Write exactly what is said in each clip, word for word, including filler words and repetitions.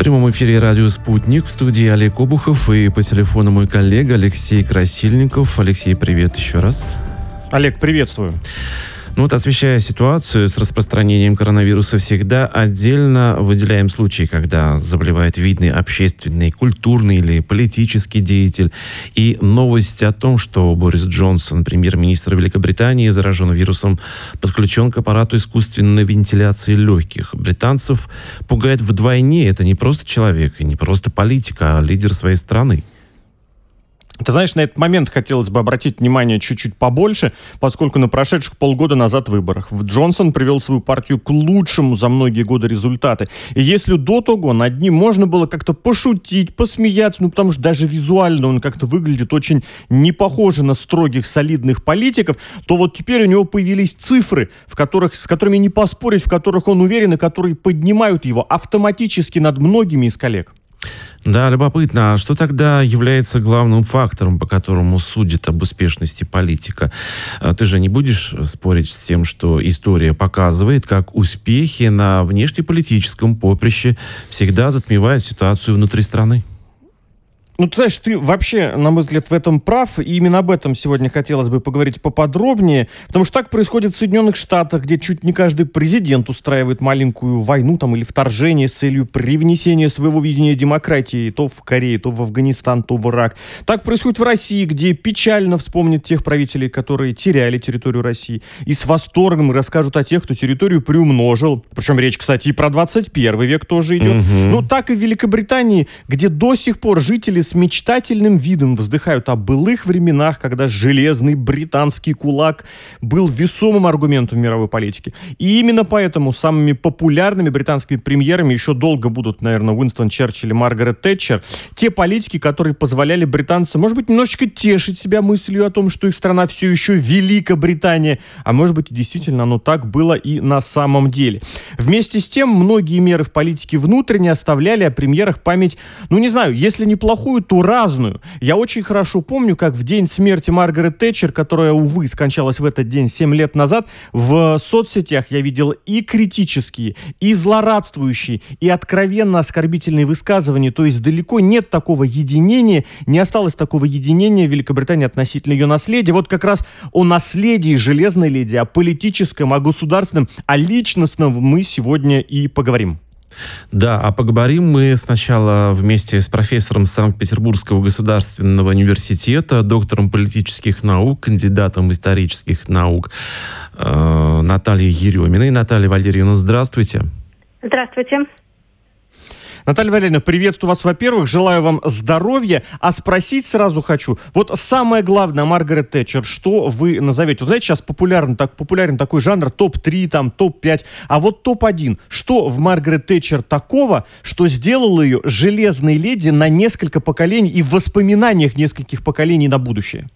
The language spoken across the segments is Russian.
прямом эфире радио «Спутник», в студии Олег Обухов и по телефону мой коллега Алексей Красильников. Алексей, привет еще раз. Олег, приветствую. Ну вот, освещая ситуацию с распространением коронавируса, всегда отдельно выделяем случаи, когда заболевает видный общественный, культурный или политический деятель. И новость о том, что Борис Джонсон, премьер-министр Великобритании, заражен вирусом, подключен к аппарату искусственной вентиляции легких. Британцев пугает вдвойне. Это не просто человек и не просто политик, а лидер своей страны. Ты знаешь, на этот момент хотелось бы обратить внимание чуть-чуть побольше, поскольку на прошедших полгода назад выборах Джонсон привел свою партию к лучшему за многие годы результаты. И если до того над ним можно было как-то пошутить, посмеяться, ну потому что даже визуально он как-то выглядит очень не похоже на строгих, солидных политиков, то вот теперь у него появились цифры, в которых, с которыми не поспорить, в которых он уверен и которые поднимают его автоматически над многими из коллег. Да, любопытно. А что тогда является главным фактором, по которому судят об успешности политика? Ты же не будешь спорить с тем, что история показывает, как успехи на внешнеполитическом поприще всегда затмевают ситуацию внутри страны? Ну, ты знаешь, ты вообще, на мой взгляд, в этом прав, и именно об этом сегодня хотелось бы поговорить поподробнее, потому что так происходит в Соединенных Штатах, где чуть не каждый президент устраивает маленькую войну там, или вторжение с целью привнесения своего видения демократии то в Корее, то в Афганистан, то в Ирак. Так происходит в России, где печально вспомнят тех правителей, которые теряли территорию России, и с восторгом расскажут о тех, кто территорию приумножил. Причем речь, кстати, и про двадцать первый век тоже идет. Mm-hmm. Ну, так и в Великобритании, где до сих пор жители с мечтательным видом вздыхают о былых временах, когда железный британский кулак был весомым аргументом в мировой политике. И именно поэтому самыми популярными британскими премьерами еще долго будут, наверное, Уинстон Черчилль и Маргарет Тэтчер. Те политики, которые позволяли британцам, может быть, немножечко тешить себя мыслью о том, что их страна все еще Великобритания, а может быть, действительно, оно так было и на самом деле. Вместе с тем, многие меры в политике внутренне оставляли о премьерах память, ну, не знаю, если не плохую, ту разную. Я очень хорошо помню, как в день смерти Маргарет Тэтчер, которая, увы, скончалась в этот день семь лет назад, в соцсетях я видел и критические, и злорадствующие, и откровенно оскорбительные высказывания. То есть далеко нет такого единения, не осталось такого единения в Великобритании относительно ее наследия. Вот как раз о наследии Железной леди, о политическом, о государственном, о личностном мы сегодня и поговорим. Да, а поговорим мы сначала вместе с профессором Санкт-Петербургского государственного университета, доктором политических наук, кандидатом исторических наук э, Натальей Ереминой. Наталья Валерьевна, здравствуйте. Здравствуйте. Наталья Валерьевна, приветствую вас, во-первых, желаю вам здоровья, а спросить сразу хочу, вот самое главное, Маргарет Тэтчер, что вы назовете? Вот знаете, сейчас популярен, так, популярен такой жанр топ три, там, топ пять, а вот топ один. Что в Маргарет Тэтчер такого, что сделало ее железной леди на несколько поколений и в воспоминаниях нескольких поколений на будущее?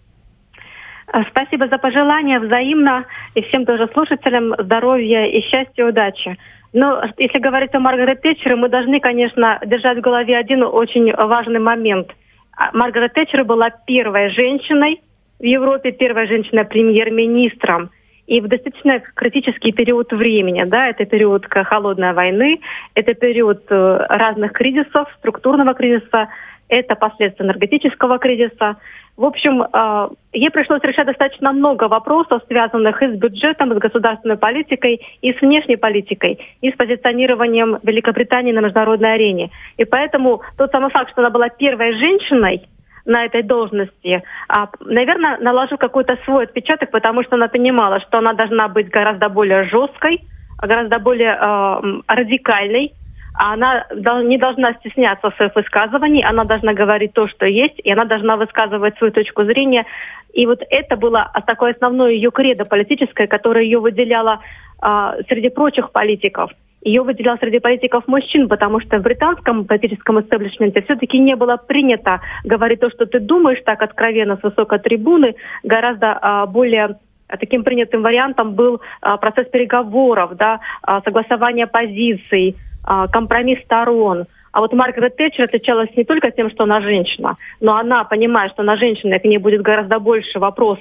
Спасибо за пожелания, взаимно, и всем тоже слушателям здоровья и счастья, удачи. Но если говорить о Маргарет Тэтчер, мы должны, конечно, держать в голове один очень важный момент. Маргарет Тэтчер была первой женщиной в Европе, первой женщиной-премьер-министром. И в достаточно критический период времени, да, это период холодной войны, это период разных кризисов, структурного кризиса, это последствия энергетического кризиса. В общем, ей пришлось решать достаточно много вопросов, связанных и с бюджетом, и с государственной политикой, и с внешней политикой, и с позиционированием Великобритании на международной арене. И поэтому тот самый факт, что она была первой женщиной на этой должности, наверное, наложил какой-то свой отпечаток, потому что она понимала, что она должна быть гораздо более жесткой, гораздо более э, радикальной. Она не должна стесняться своих высказываний, она должна говорить то, что есть, и она должна высказывать свою точку зрения. И вот это было такое основное ее кредо политическое, которое ее выделяло э, среди прочих политиков. Ее выделял среди политиков мужчин, потому что в британском политическом истеблишменте все-таки не было принято говорить то, что ты думаешь, так откровенно с высокой трибуны. Гораздо э, более таким принятым вариантом был э, процесс переговоров, да, э, согласование позиций, компромисс сторон. А вот Маргарет Тэтчер отличалась не только тем, что она женщина, но она, понимая, что она женщина, и к ней будет гораздо больше вопросов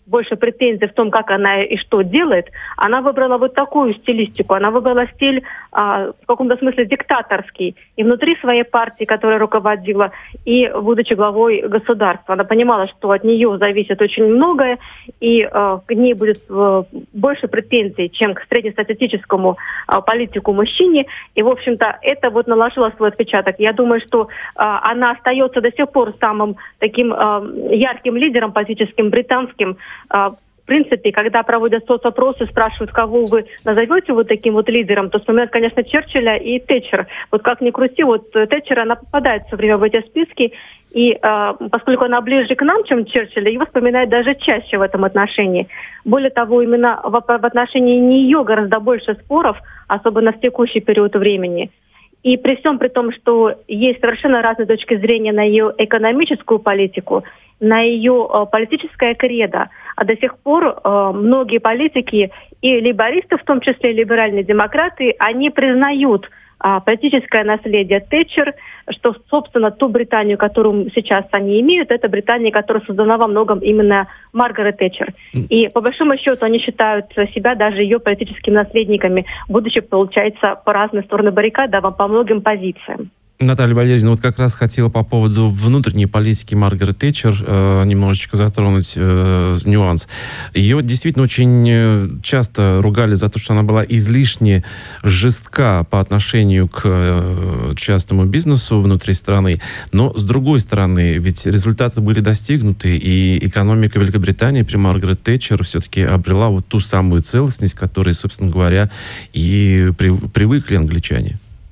больше претензий в том, как она и что делает, она выбрала вот такую стилистику. Она выбрала стиль а, в каком-то смысле диктаторский. И внутри своей партии, которая руководила, и будучи главой государства. Она понимала, что от нее зависит очень многое, и а, к ней будет а, больше претензий, чем к среднестатистическому а, политику-мужчине. И, в общем-то, это вот наложило свой отпечаток. Я думаю, что а, она остается до сих пор самым таким а, ярким лидером политическим британским. В принципе, когда проводят соцопросы, спрашивают, кого вы назовете вот таким вот лидером, то вспоминают, конечно, Черчилля и Тэтчер. Вот как ни крути, вот Тэтчер, она попадает все время в эти списки, и э, поскольку она ближе к нам, чем Черчилля, его вспоминают даже чаще в этом отношении. Более того, именно в, в отношении нее гораздо больше споров, особенно в текущий период времени. И при всем при том, что есть совершенно разные точки зрения на ее экономическую политику, на ее э, политическое кредо, а до сих пор э, многие политики, и лейбористы, в том числе либеральные демократы, они признают э, политическое наследие Тэтчер, что, собственно, ту Британию, которую сейчас они имеют, это Британия, которая создана во многом именно Маргарет Тэтчер. И, по большому счету, они считают себя даже ее политическими наследниками, будучи, получается, по разные стороны баррикад, да, по многим позициям. Наталья Валерьевна, вот как раз хотела по поводу внутренней политики Маргарет Тэтчер э, немножечко затронуть э, нюанс. Ее действительно очень часто ругали за то, что она была излишне жестка по отношению к э, частному бизнесу внутри страны. Но, с другой стороны, ведь результаты были достигнуты, и экономика Великобритании при Маргарет Тэтчер все-таки обрела вот ту самую целостность, к которой, собственно говоря, и при, привыкли англичане.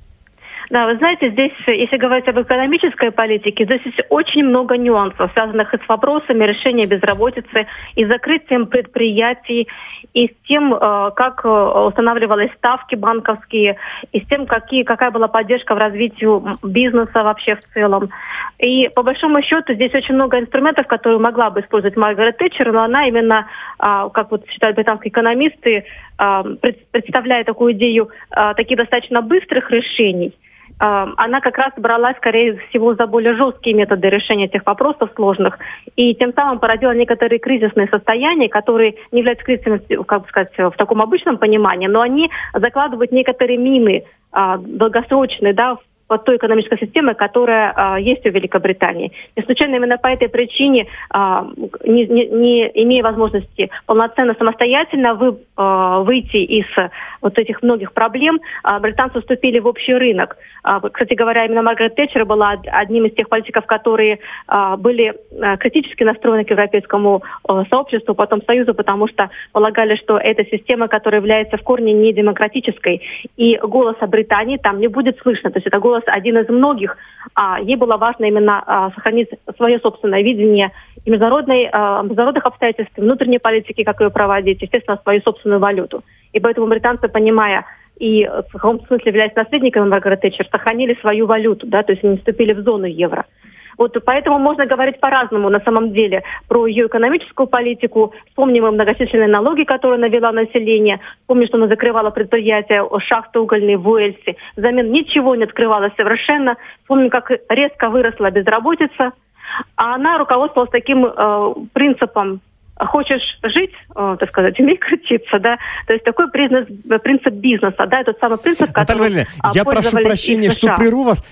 Да, вы знаете, здесь, если говорить об экономической политике, здесь есть очень много нюансов, связанных и с вопросами решения безработицы, и закрытием предприятий, и с тем, как устанавливались ставки банковские, и с тем, какие, какая была поддержка в развитии бизнеса вообще в целом. И по большому счету здесь очень много инструментов, которые могла бы использовать Маргарет Тэтчер, но она именно, как вот считают британские экономисты, представляя такую идею таких достаточно быстрых решений. Она как раз бралась, скорее всего, за более жесткие методы решения этих вопросов сложных, и тем самым породила некоторые кризисные состояния, которые не являются кризисами, как бы сказать, в таком обычном понимании, но они закладывают некоторые мины долгосрочные, да, под той экономической системой, которая а, есть у Великобритании. И случайно именно по этой причине, а, не, не, не имея возможности полноценно самостоятельно вы, а, выйти из вот этих многих проблем, а, британцы вступили в общий рынок. А, кстати говоря, именно Маргарет Тэтчер была одним из тех политиков, которые а, были а, критически настроены к европейскому а, сообществу, потом Союзу, потому что полагали, что это система, которая является в корне недемократической, и голоса Британии там не будет слышно. То есть это голос один из многих, а ей было важно именно а, сохранить свое собственное видение и международной, а, международных обстоятельств, внутренней политики, как ее проводить, естественно, свою собственную валюту. И поэтому британцы, понимая и в каком-то смысле являясь наследниками Маргарет Тэтчер, сохранили свою валюту, да, то есть они вступили в зону евро. Вот поэтому можно говорить по-разному на самом деле про ее экономическую политику. Вспомним и многочисленные налоги, которые навела население. Помню, что она закрывала предприятия, шахты угольные в Уэльсе. Взамен ничего не открывалось совершенно. Помним, как резко выросла безработица. А она руководствовалась таким э, принципом: хочешь жить, э, так сказать, умей крутиться, да. То есть такой признак, принцип бизнеса, да, этот самый принцип, который... Наталья Валерьевна, я прошу прощения, что прерву вас.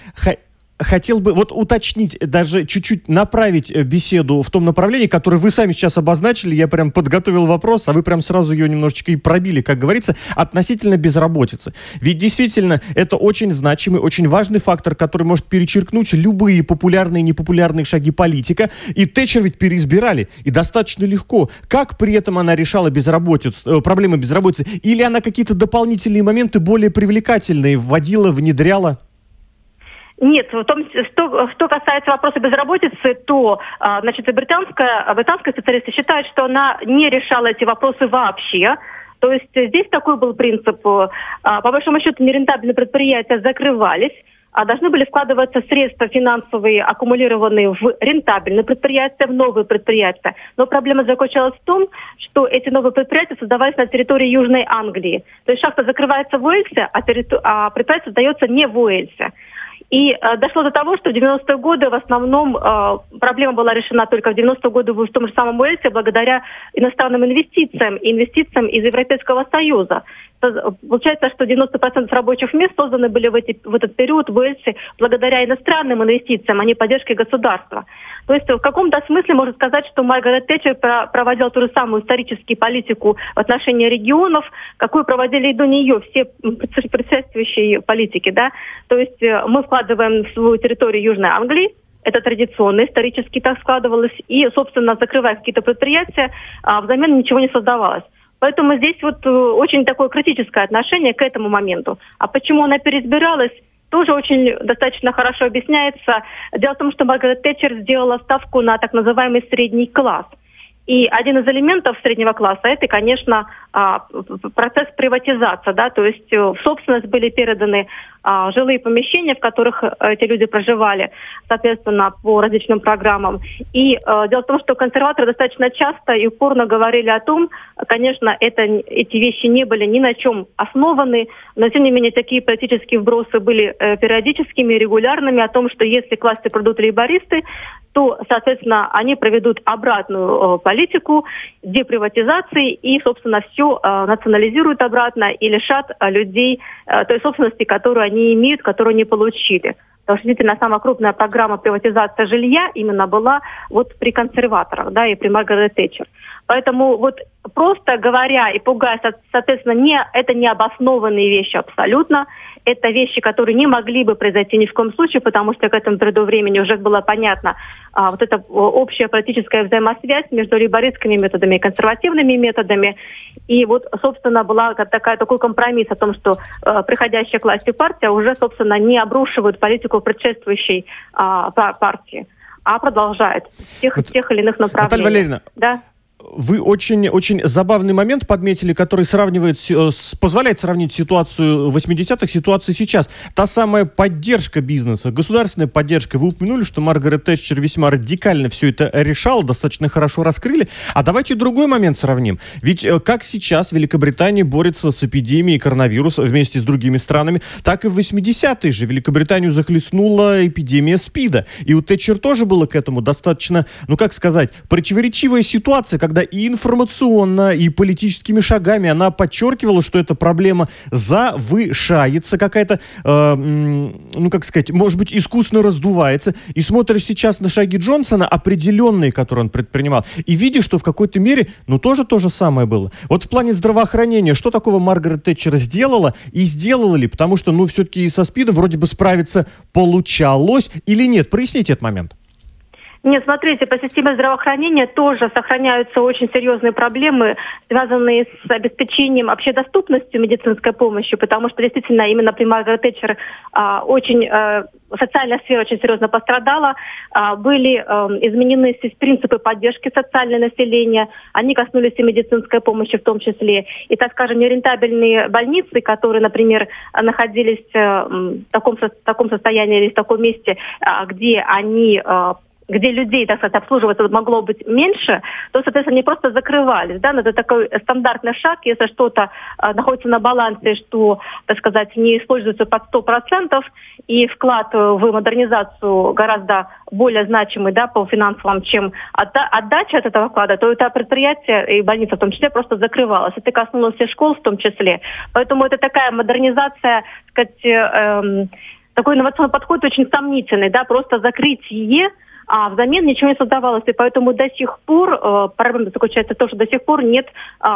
Хотел бы вот уточнить, даже чуть-чуть направить беседу в том направлении, которое вы сами сейчас обозначили. Я прям подготовил вопрос, а вы прям сразу ее немножечко и пробили, как говорится, относительно безработицы. Ведь действительно это очень значимый, очень важный фактор, который может перечеркнуть любые популярные и непопулярные шаги политика. И Тэтчер ведь переизбирали, и достаточно легко. Как при этом она решала безработицу, проблемы безработицы? Или она какие-то дополнительные моменты более привлекательные вводила, внедряла? Нет, в том, что, что касается вопроса безработицы, то, значит, британская, британские специалисты считают, что она не решала эти вопросы вообще. То есть здесь такой был принцип. По большому счету, нерентабельные предприятия закрывались, а должны были вкладываться средства финансовые, аккумулированные в рентабельные предприятия, в новые предприятия. Но проблема заключалась в том, что эти новые предприятия создавались на территории Южной Англии. То есть шахта закрывается в Уэльсе, а, территор... а предприятие создается не в Уэльсе. И э, дошло до того, что в девяностые годы в основном э, проблема была решена только в девяностые годы в том же самом Уэльсе благодаря иностранным инвестициям, инвестициям из Европейского Союза. Получается, что девяносто процентов рабочих мест созданы были в, эти, в этот период в Уэльсе благодаря иностранным инвестициям, а не поддержке государства. То есть в каком-то смысле можно сказать, что Маргарет Тэтчер проводила ту же самую историческую политику в отношении регионов, какую проводили и до нее все предшествующие политики. Да? То есть мы вкладываем в свою территорию Южной Англии, это традиционно, исторически так складывалось, и, собственно, закрывая какие-то предприятия, взамен ничего не создавалось. Поэтому здесь вот очень такое критическое отношение к этому моменту. А почему она переизбиралась, тоже очень достаточно хорошо объясняется. Дело в том, что Маргарет Тэтчер сделала ставку на так называемый средний класс. И один из элементов среднего класса – это, конечно, процесс приватизации. Да? То есть в собственность были переданы жилые помещения, в которых эти люди проживали, соответственно, по различным программам. И дело в том, что консерваторы достаточно часто и упорно говорили о том, конечно, это, эти вещи не были ни на чем основаны, но, тем не менее, такие политические вбросы были периодическими, регулярными, о том, что если к власти придут лейбористы, то, соответственно, они проведут обратную э, политику деприватизации и, собственно, все э, национализируют обратно и лишат э, людей э, той собственности, которую они имеют, которую они получили. Потому что, действительно, самая крупная программа приватизации жилья именно была вот при консерваторах, да, и при Маргарет Тэтчер. Поэтому вот просто говоря и пугая, соответственно, не, это не обоснованные вещи абсолютно. Это вещи, которые не могли бы произойти ни в коем случае, потому что к этому периоду времени уже было понятно а, вот эта общая политическая взаимосвязь между лейбористскими методами и консервативными методами. И вот, собственно, была такая, такой компромисс о том, что а, приходящая к власти партия уже, собственно, не обрушивает политику предшествующей а, партии, а продолжает в тех, вот, тех или иных направлениях. Наталья Валерьевна, да? Вы очень, очень забавный момент подметили, который сравнивает, позволяет сравнить ситуацию восьмидесятых с ситуацией сейчас. Та самая поддержка бизнеса, государственная поддержка. Вы упомянули, что Маргарет Тэтчер весьма радикально все это решала, достаточно хорошо раскрыли. А давайте другой момент сравним. Ведь как сейчас Великобритания борется с эпидемией коронавируса вместе с другими странами, так и в восьмидесятые же Великобританию захлестнула эпидемия СПИДа. И у Тэтчер тоже было к этому достаточно, ну как сказать, противоречивая ситуация, когда и информационно, и политическими шагами она подчеркивала, что эта проблема завышается, какая-то, э, ну, как сказать, может быть, искусственно раздувается. И смотришь сейчас на шаги Джонсона, определенные, которые он предпринимал, и видишь, что в какой-то мере, ну, тоже то же самое было. Вот в плане здравоохранения, что такого Маргарет Тэтчер сделала и сделала ли? Потому что, ну, все-таки и со СПИДом вроде бы справиться получалось или нет? Проясните этот момент. Нет, смотрите, по системе здравоохранения тоже сохраняются очень серьезные проблемы, связанные с обеспечением общедоступностью медицинской помощи, потому что действительно именно при Маргарет Тэтчер а, очень а, социальная сфера очень серьезно пострадала, а, были а, изменены принципы поддержки социального населения, они коснулись и медицинской помощи в том числе. И, так скажем, нерентабельные больницы, которые, например, находились а, в таком, в таком состоянии или в таком месте, а, где они... А, где людей, так сказать, обслуживаться могло быть меньше, то, соответственно, они просто закрывались. Да? Но это такой стандартный шаг, если что-то э, находится на балансе, что, так сказать, не используется под сто процентов, и вклад в модернизацию гораздо более значимый, да, по финансовым, чем отда- отдача от этого вклада, то это предприятие и больница в том числе просто закрывалось. Это коснулось и школ в том числе. Поэтому это такая модернизация, так сказать, э, э, такой инновационный подход очень сомнительный, да, просто закрытие, а взамен ничего не создавалось. И поэтому до сих пор, э, проблема заключается в том, что до сих пор нет э,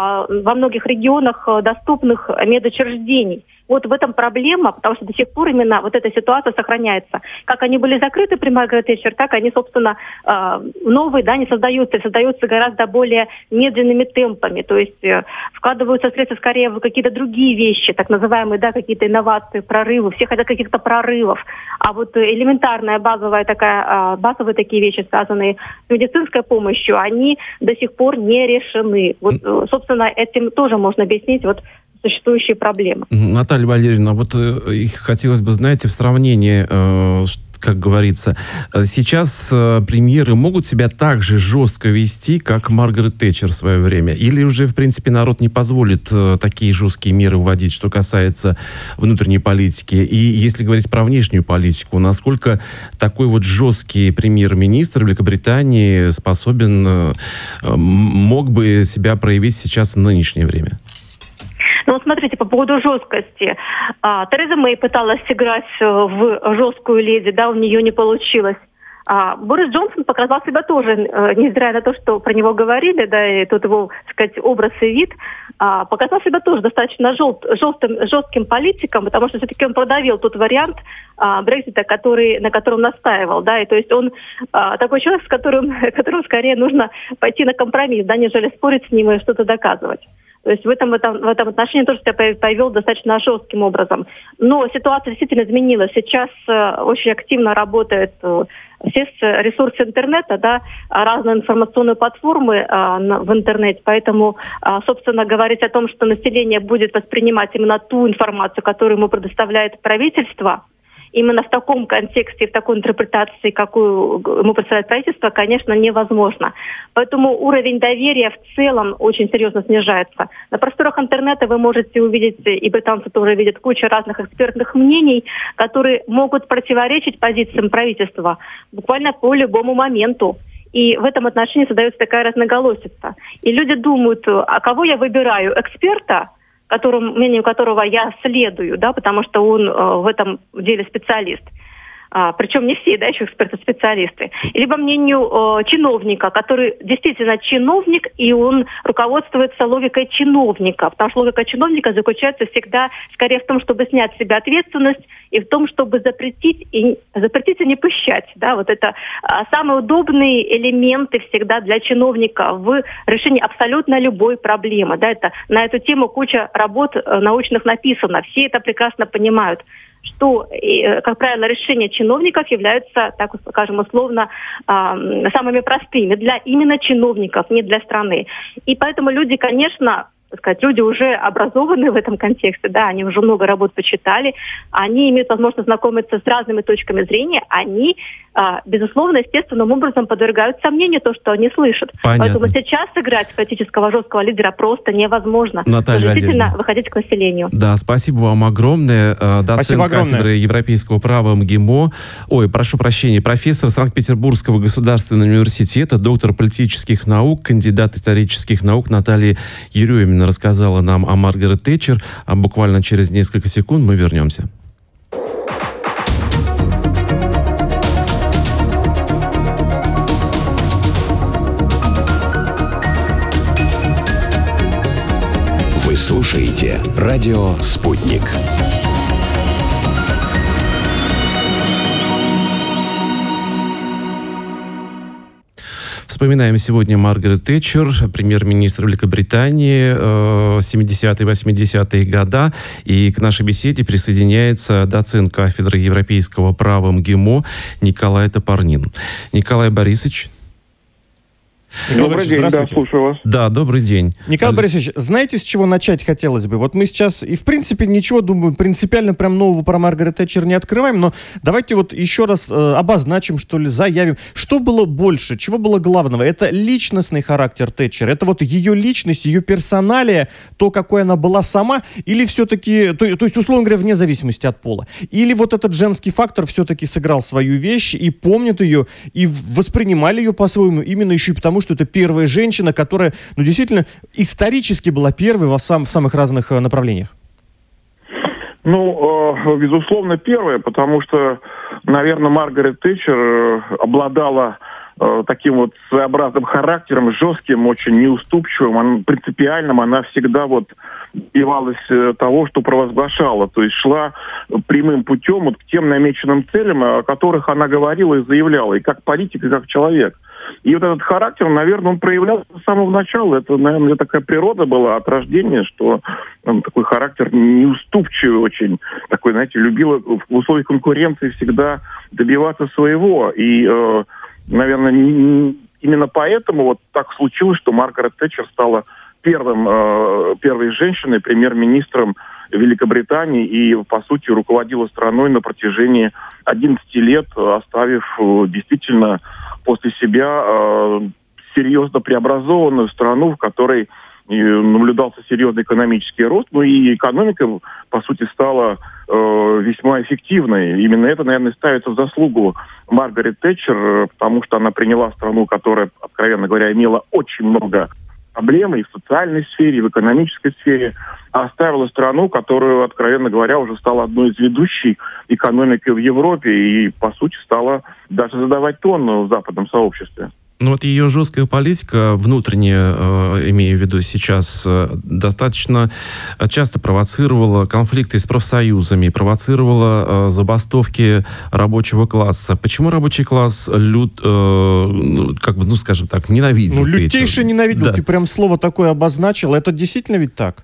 во многих регионах э, доступных медучреждений. Вот в этом проблема, потому что до сих пор именно вот эта ситуация сохраняется. Как они были закрыты при Маргарет Тэтчер, так они, собственно, э, новые, да, не создаются, создаются гораздо более медленными темпами. То есть э, вкладываются средства скорее в какие-то другие вещи, так называемые, да, какие-то инновации, прорывы. Все хотят каких-то прорывов. А вот элементарная базовая такая, э, базовые такие вещи, связанные с медицинской помощью, они до сих пор не решены. Вот, э, собственно, этим тоже можно объяснить вот существующие проблемы. Наталья Валерьевна, вот э, хотелось бы, знаете, в сравнении, э, как говорится. Сейчас премьеры могут себя так же жестко вести, как Маргарет Тэтчер в свое время? Или уже, в принципе, народ не позволит такие жесткие меры вводить, что касается внутренней политики? И если говорить про внешнюю политику, насколько такой вот жесткий премьер-министр Великобритании способен, мог бы себя проявить сейчас в нынешнее время? Ну вот смотрите, по поводу жесткости. А, Тереза Мэй пыталась играть в жесткую леди, да, у нее не получилось. А Борис Джонсон показал себя тоже, невзирая на то, что про него говорили, да, и тут его, так сказать, образ и вид, а, показал себя тоже достаточно жест, жестким, жестким политиком, потому что все-таки он продавил тот вариант а, Брексита, который, на котором настаивал, да, и то есть он а, такой человек, с которым, которым скорее нужно пойти на компромисс, да, нежели спорить с ним и что-то доказывать. То есть в этом, в этом, в этом отношении тоже себя повел достаточно жестким образом. Но ситуация действительно изменилась. Сейчас э, очень активно работают э, все ресурсы интернета, да, разные информационные платформы э, на, в интернете. Поэтому, э, собственно, говорить о том, что население будет воспринимать именно ту информацию, которую ему предоставляет правительство, именно в таком контексте, в такой интерпретации, какую ему представляет правительство, конечно, невозможно. Поэтому уровень доверия в целом очень серьезно снижается. На просторах интернета вы можете увидеть, и британцы тоже видят, кучу разных экспертных мнений, которые могут противоречить позициям правительства буквально по любому моменту. И в этом отношении создается такая разноголосица. И люди думают, а кого я выбираю? Эксперта, которому, мнению которого я следую, да, потому что он э, в этом деле специалист. А, причем не все, да, еще эксперты-специалисты. Либо мнению э, чиновника, который действительно чиновник, и он руководствуется логикой чиновника. Потому что логика чиновника заключается всегда скорее в том, чтобы снять с себя ответственность, и в том, чтобы запретить и, запретить и не пущать. Да, вот это а, самые удобные элементы всегда для чиновника в решении абсолютно любой проблемы. Да, это, на эту тему куча работ э, научных написано. Все это прекрасно понимают, что, как правило, решения чиновников являются, так скажем, условно, самыми простыми для именно чиновников, не для страны. И поэтому люди, конечно, так сказать, люди уже образованные в этом контексте, да, они уже много работ почитали, они имеют возможность знакомиться с разными точками зрения, они, а, безусловно, естественным образом подвергают сомнению то, что они слышат. Понятно. Поэтому сейчас сыграть политического жесткого лидера просто невозможно. Наталья действительно Валерьевна. Выходить к населению. Да, спасибо вам огромное. Доцент кафедры европейского права МГИМО, ой, прошу прощения, профессор Санкт-Петербургского государственного университета, доктор политических наук, кандидат исторических наук Наталья Еремина рассказала нам о Маргарет Тэтчер. А буквально через несколько секунд мы вернемся. Вы слушаете радио «Спутник». Вспоминаем сегодня Маргарет Тэтчер, премьер-министр Великобритании, семидесятые восьмидесятые года. И к нашей беседе присоединяется доцент кафедры европейского права МГИМО Николай Топорнин. Николай Борисович. Николай Добрый день, да, слушаю вас. Да, добрый день. Николай Аль... Борисович, знаете, с чего начать хотелось бы? Вот мы сейчас, и в принципе ничего, думаю, принципиально прям нового про Маргарет Тэтчер не открываем, но давайте вот еще раз э, обозначим, что ли, заявим. Что было больше, чего было главного? Это личностный характер Тэтчер, это вот ее личность, ее персоналия, то, какой она была сама, или все-таки, то, то есть, условно говоря, вне зависимости от пола. Или вот этот женский фактор все-таки сыграл свою вещь, и помнят ее, и воспринимали ее по-своему, именно еще и потому, что это первая женщина, которая, ну, действительно, исторически была первой во сам, в самых разных э, направлениях. Ну, э, безусловно, первая, потому что, наверное, Маргарет Тэтчер э, обладала э, таким вот своеобразным характером, жестким, очень неуступчивым, она, принципиальным. Она всегда вот добивалась э, того, что провозглашала, то есть шла прямым путем вот к тем намеченным целям, о которых она говорила и заявляла, и как политик, и как человек. И вот этот характер, наверное, он проявлялся с самого начала. Это, наверное, такая природа была от рождения, что он такой характер неуступчивый очень. Такой, знаете, любила в условиях конкуренции всегда добиваться своего. И, э, наверное, не, именно поэтому вот так случилось, что Маргарет Тэтчер стала первым, э, первой женщиной, премьер-министром Великобритании и, по сути, руководила страной на протяжении одиннадцати лет, оставив действительно после себя серьезно преобразованную страну, в которой наблюдался серьезный экономический рост, ну и экономика, по сути, стала э, весьма эффективной. Именно это, наверное, ставится в заслугу Маргарет Тэтчер, потому что она приняла страну, которая, откровенно говоря, имела очень много проблем и в социальной сфере, и в экономической сфере, а оставила страну, которая, откровенно говоря, уже стала одной из ведущих экономик в Европе и, по сути, стала даже задавать тон в западном сообществе. Ну вот ее жесткая политика, внутренняя, э, имею в виду сейчас, э, достаточно часто провоцировала конфликты с профсоюзами, провоцировала э, забастовки рабочего класса. Почему рабочий класс, лют, э, как бы, ну скажем так, ненавидел? Ну, лютейше ненавидел, да. Ты прям слово такое обозначил. Это действительно ведь так?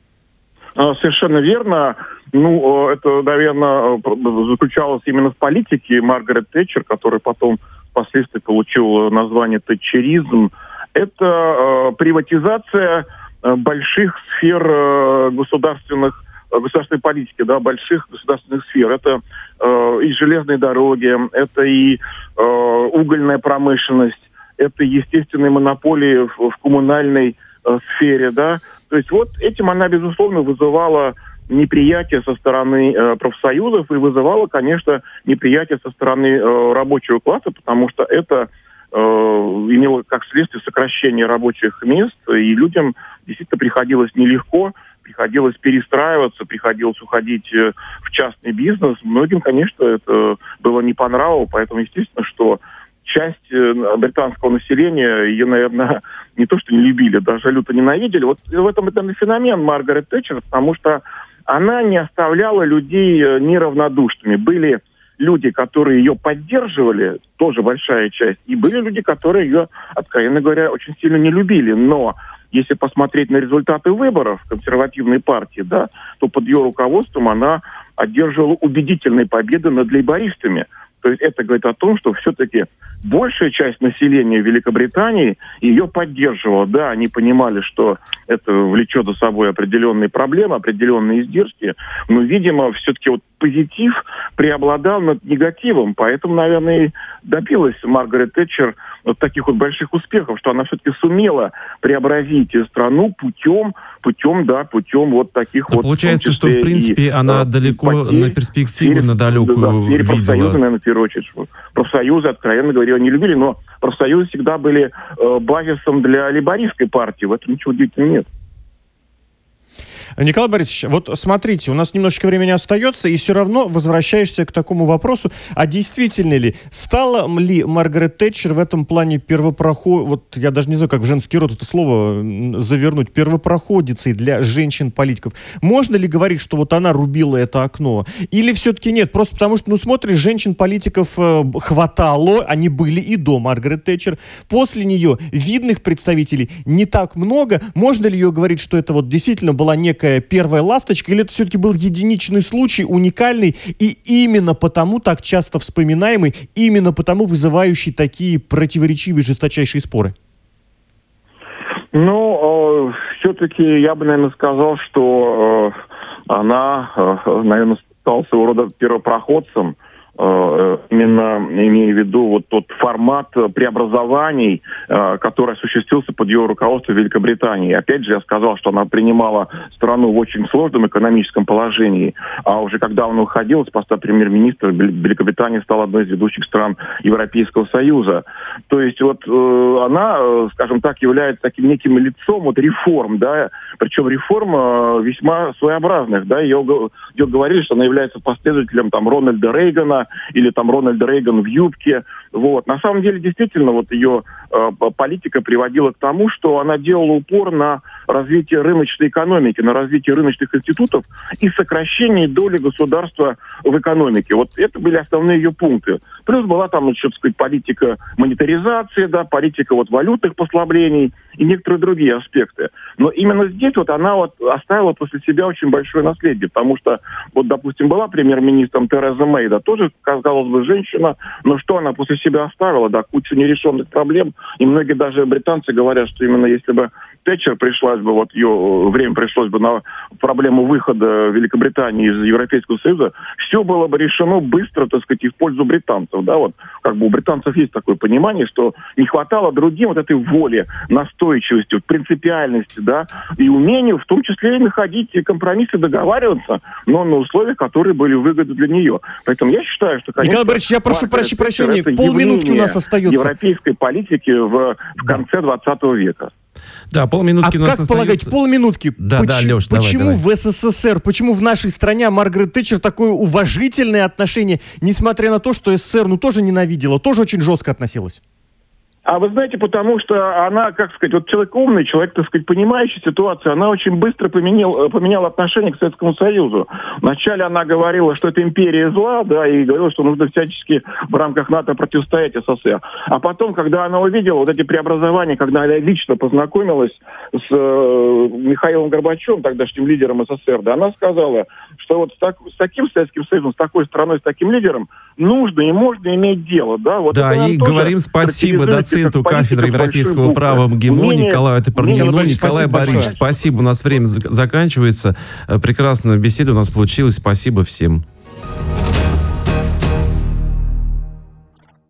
Совершенно верно. Ну, это, наверное, заключалось именно в политике Маргарет Тэтчер, которая потом впоследствии получил название тэтчеризм. Это э, приватизация э, больших сфер э, государственных, э, государственной политики, да, больших государственных сфер. Это э, и железные дороги, это и э, угольная промышленность, это естественные монополии в, в коммунальной э, сфере, да. То есть вот этим она, безусловно, вызывала неприятие со стороны э, профсоюзов и вызывало, конечно, неприятие со стороны э, рабочего класса, потому что это э, имело как следствие сокращение рабочих мест, и людям действительно приходилось нелегко, приходилось перестраиваться, приходилось уходить э, в частный бизнес. Многим, конечно, это было не по нраву, поэтому, естественно, что часть э, британского населения ее, наверное, не то что не любили, даже люто ненавидели. Вот в этом это феномен Маргарет Тэтчер, потому что она не оставляла людей неравнодушными. Были люди, которые ее поддерживали, тоже большая часть, и были люди, которые ее, откровенно говоря, очень сильно не любили. Но если посмотреть на результаты выборов консервативной партии, да, то под ее руководством она одерживала убедительные победы над лейбористами. То есть это говорит о том, что все-таки большая часть населения Великобритании ее поддерживала. Да, они понимали, что это влечет за собой определенные проблемы, определенные издержки, но, видимо, все-таки вот позитив преобладал над негативом. Поэтому, наверное, и добилась Маргарет Тэтчер вот таких вот больших успехов, что она все-таки сумела преобразить страну путем, путем, да, путем вот таких но вот... Получается, что, в принципе, и, она да, далеко потерь, на перспективу, перед, на далекую да, видела. Профсоюзы, наверное, в первую очередь. Профсоюзы, откровенно говоря, не любили, но профсоюзы всегда были э, базисом для лейбористской партии. В этом ничего удивительного нет. Николай Борисович, вот смотрите, у нас немножечко времени остается, и все равно возвращаешься к такому вопросу, а действительно ли, стала ли Маргарет Тэтчер в этом плане первопроход... Вот я даже не знаю, как в женский род это слово завернуть, первопроходицей для женщин-политиков. Можно ли говорить, что вот она рубила это окно? Или все-таки нет? Просто потому что, ну, смотришь, женщин-политиков э, хватало, они были и до Маргарет Тэтчер. После нее видных представителей не так много. Можно ли ее говорить, что это вот действительно была некая первая ласточка, или это все-таки был единичный случай, уникальный, и именно потому так часто вспоминаемый, именно потому вызывающий такие противоречивые, жесточайшие споры? Ну, э, все-таки я бы, наверное, сказал, что э, она, э, наверное, стала своего рода первопроходцем, именно имея в виду вот тот формат преобразований, который осуществился под ее руководством в Великобритании. Опять же, я сказал, что она принимала страну в очень сложном экономическом положении, а уже когда она уходила с поста премьер-министра, Великобритания стала одной из ведущих стран Европейского Союза. То есть вот она, скажем так, является таким неким лицом вот реформ, да, причем реформ весьма своеобразных, да, ее, ее говорили, что она является последователем там Рональда Рейгана, или там Рональд Рейган в юбке. Вот. На самом деле, действительно, вот ее э, политика приводила к тому, что она делала упор на развитие рыночной экономики, на развитие рыночных институтов и сокращение доли государства в экономике. Вот это были основные ее пункты. Плюс была там, еще, так сказать, политика монетаризации, да, политика вот валютных послаблений и некоторые другие аспекты. Но именно здесь вот она вот оставила после себя очень большое наследие, потому что, вот, допустим, была премьер-министром Тереза Мэй, да, тоже, казалось бы, женщина, но что она после себя оставила, да, кучу нерешенных проблем, и многие даже британцы говорят, что именно если бы Тэтчер пришлось бы, вот ее время пришлось бы на проблему выхода Великобритании из Европейского Союза, все было бы решено быстро, так сказать, и в пользу британцев. Да, вот как бы у британцев есть такое понимание, что не хватало другим вот этой воли, настойчивости, принципиальности, да, и умению, в том числе и находить компромиссы, договариваться, но на условиях, которые были выгодны для нее. Поэтому я считаю, что, конечно... Николай Борисович, я прошу проще прощения, полминутки у нас остается. Европейской политики в, в конце двадцатого века. Да, полминутки а у нас как остается. полагаете, полминутки, да, поч- да, Леш, почему давай, давай. в СССР, почему в нашей стране Маргарет Тэтчер такое уважительное отношение, несмотря на то, что СССР ну тоже ненавидела, тоже очень жестко относилась? А вы знаете, потому что она, как сказать, вот человек умный, человек, так сказать, понимающий ситуацию, она очень быстро поменяла, поменяла отношение к Советскому Союзу. Вначале она говорила, что это империя зла, да, и говорила, что нужно всячески в рамках НАТО противостоять СССР. А потом, когда она увидела вот эти преобразования, когда она лично познакомилась с э, Михаилом Горбачевым, тогдашним лидером СССР, да, она сказала, что вот с, так, с таким Советским Союзом, с такой страной, с таким лидером нужно и можно иметь дело. Да, вот да и говорим спасибо доценту кафедры европейского права МГИМО Николаю Топорнину. Николай Борисович, спасибо, у нас время заканчивается. Прекрасная беседа у нас получилась. Спасибо всем.